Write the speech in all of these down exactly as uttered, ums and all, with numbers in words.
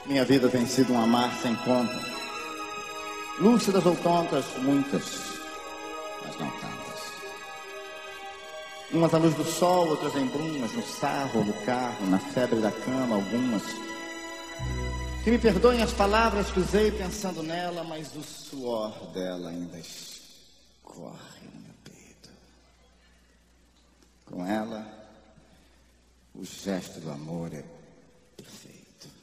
Minha vida tem sido um amar sem conta. Lúcidas ou tontas, muitas, mas não tantas. Umas à luz do sol, outras em brumas, no sarro, no carro, na febre da cama, algumas. Que me perdoem as palavras que usei pensando nela, mas o suor dela ainda escorre no meu peito. Com ela, o gesto do amor é perfeito.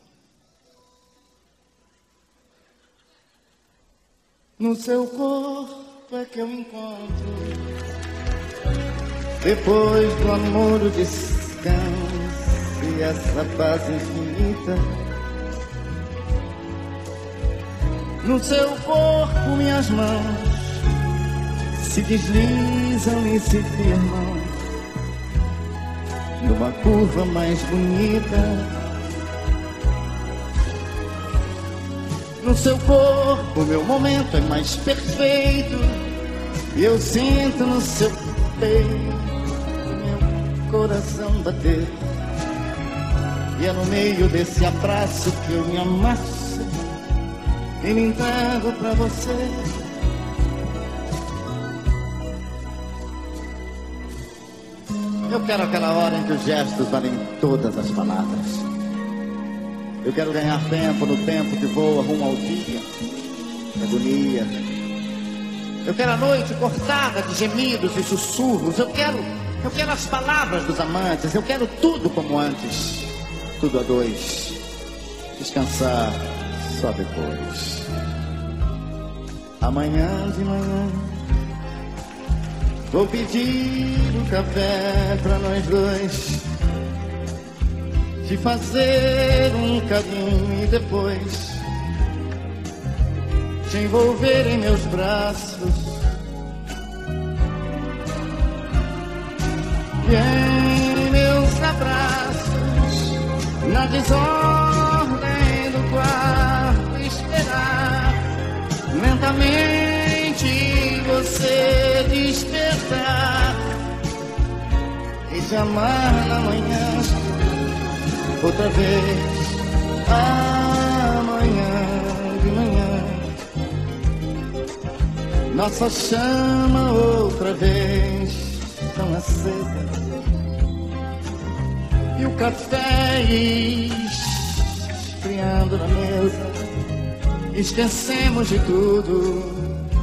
No seu corpo é que eu encontro, depois do amor, o descanso e essa paz infinita. No seu corpo minhas mãos se deslizam e se firmam numa curva mais bonita. No seu corpo meu momento é mais perfeito, e eu sinto no seu peito meu coração bater. E é no meio desse abraço que eu me amasso e me entrego pra você. Eu quero aquela hora em que os gestos valem todas as palavras. Eu quero ganhar tempo no tempo que voa rumo ao dia, agonia. Eu quero a noite cortada de gemidos e sussurros. Eu quero, eu quero as palavras dos amantes. Eu quero tudo como antes, tudo a dois. Descansar só depois. Amanhã de manhã vou pedir um café pra nós dois, te fazer um carinho e depois te envolver em meus braços e em meus abraços, na desordem do quarto esperar lentamente você despertar e te amar na manhã outra vez, amanhã de manhã, nossa chama outra vez tão acesa, e o café esfriando na mesa, esquecemos de tudo.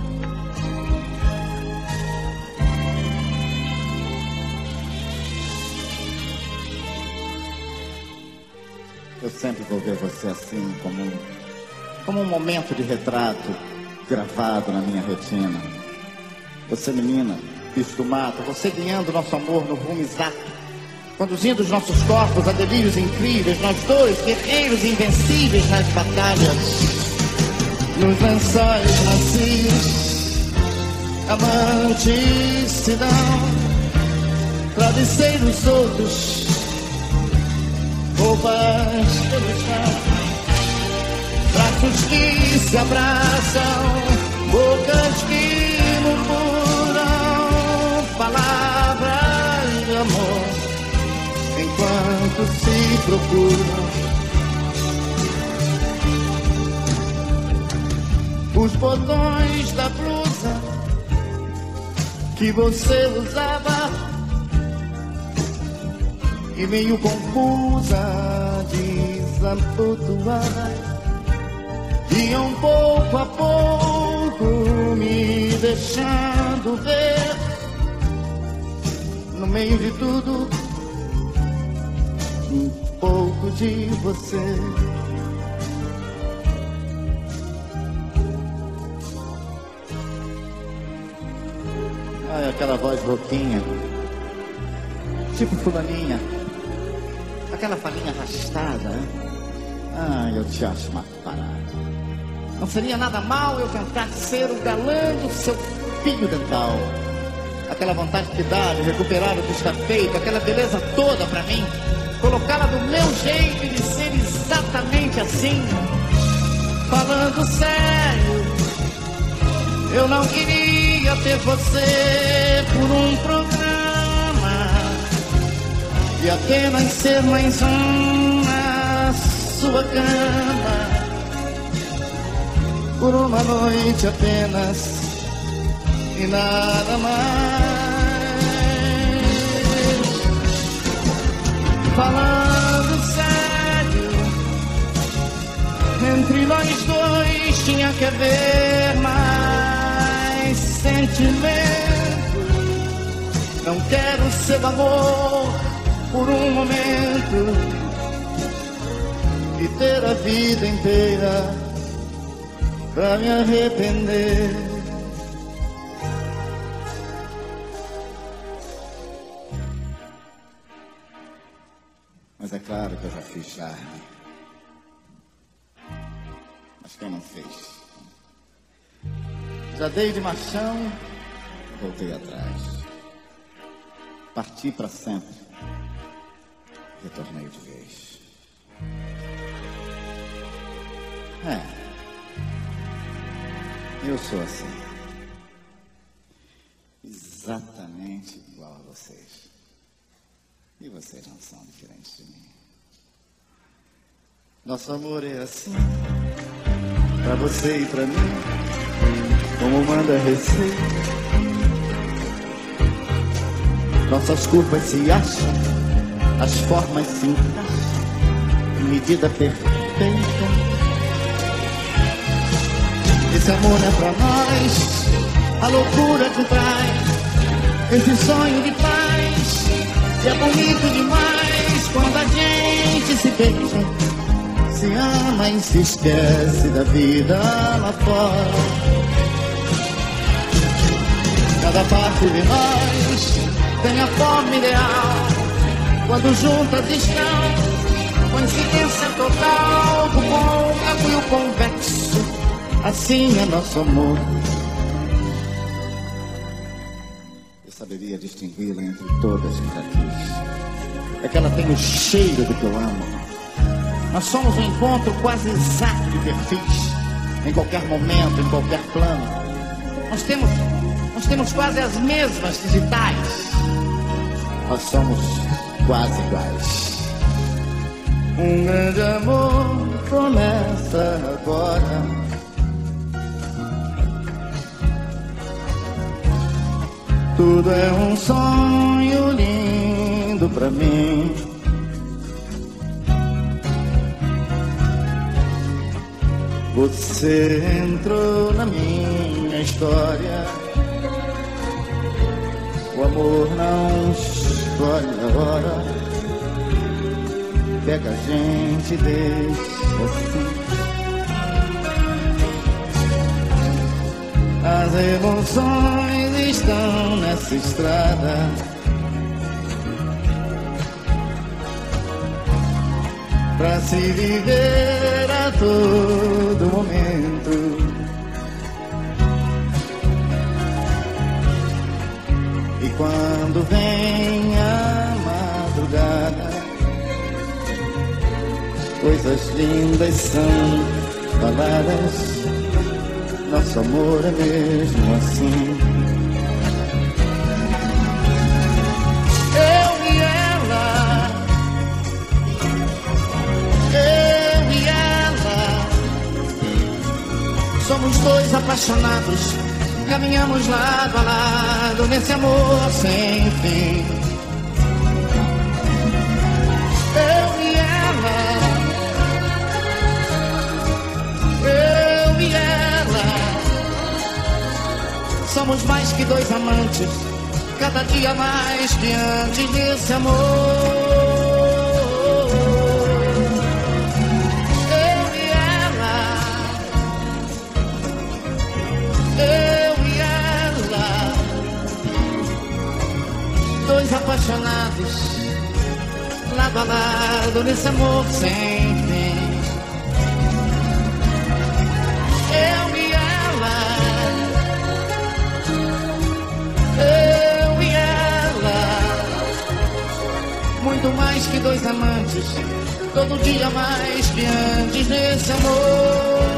Eu sempre vou ver você assim, como um, como um momento de retrato gravado na minha retina. Você menina, bicho do mato, você guiando nosso amor no rumo exato, conduzindo os nossos corpos a delírios incríveis, nós dois, guerreiros invencíveis nas batalhas, nos lençóis macios, amantes se dão, travesseiros soltos, roupas pelo chão, braços que se abraçam, bocas que murmuram palavras de amor, enquanto se procuram. Os botões da blusa que você usava e meio confusa desabotoada, iam pouco a pouco me deixando ver, no meio de tudo, um pouco de você. Ai, aquela voz rouquinha, tipo fulaninha, aquela falinha arrastada, né? Ah, eu te acho uma parada. Não seria nada mal eu tentar ser o galã do seu fio dental. Aquela vontade que dá de recuperar o que está feito, aquela beleza toda pra mim, colocá-la do meu jeito de ser exatamente assim. Falando sério, eu não queria ter você por um programa e apenas ser mais um na sua cama. por uma noite apenas e nada mais. Falando sério, entre nós dois tinha que haver mais sentimento. Não quero seu amor por um momento e ter a vida inteira pra me arrepender. Mas é claro que eu já fiz charme. Mas quem não fez? Já dei de machão, voltei atrás. Parti pra sempre, retornei de vez. É, eu sou assim, exatamente igual a vocês. E vocês não são diferentes de mim. Nosso amor é assim, pra você e pra mim, como manda a receita. Nossas curvas se acham, as formas se encaixam, medida perfeita. Esse amor é pra nós, a loucura que traz esse sonho de paz. E é bonito demais quando a gente se beija, se ama e se esquece da vida lá fora. Cada parte de nós tem a forma ideal, quando juntas estão, coincidência total do côncavo e o convexo. Assim é nosso amor. Eu saberia distingui-la entre todas que já quis. É que ela tem o cheiro do que eu amo. Nós somos um encontro quase exato de perfis, em qualquer momento, em qualquer plano. Nós temos, nós temos quase as mesmas digitais. Nós somos quase iguais. Um grande amor começa agora. Tudo é um sonho lindo pra mim. Você entrou na minha história. O amor não escolhe a hora, pega a gente e deixa assim. As emoções estão nessa estrada, pra se viver a todo momento. E quando vem a madrugada, coisas lindas são faladas. Nosso amor é mesmo assim. Eu e ela, eu e ela, somos dois apaixonados. Caminhamos lado a lado nesse amor sem fim. Eu e ela, eu e ela, somos mais que dois amantes, cada dia mais que antes desse amor. Eu e ela, eu e ela, dois apaixonados, lado a lado nesse amor sem fim. Eu e ela, eu e ela, muito mais que dois amantes, todo dia mais que antes nesse amor.